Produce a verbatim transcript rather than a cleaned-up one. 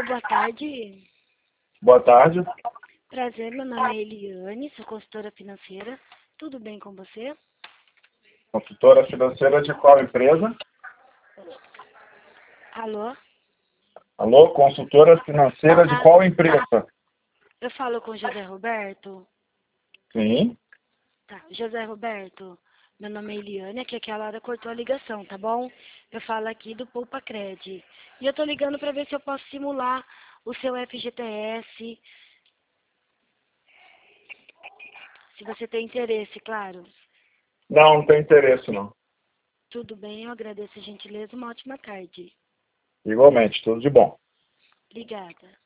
boa tarde. Boa tarde. Prazer, meu nome é Eliane, sou consultora financeira. Tudo bem com você? Consultora financeira de qual empresa? Alô? Alô, consultora financeira de Ah, qual empresa? eu falo com José Roberto? Sim. Tá, José Roberto, meu nome é Eliane, aqui aquela hora cortou a ligação, tá bom? Eu falo aqui do Poupa Cred. E eu tô ligando pra ver se eu posso simular o seu F G T S. Se você tem interesse, claro. Não, não tem interesse não. Tudo bem, eu agradeço a gentileza. Uma ótima tarde. Igualmente, tudo de bom. Obrigada.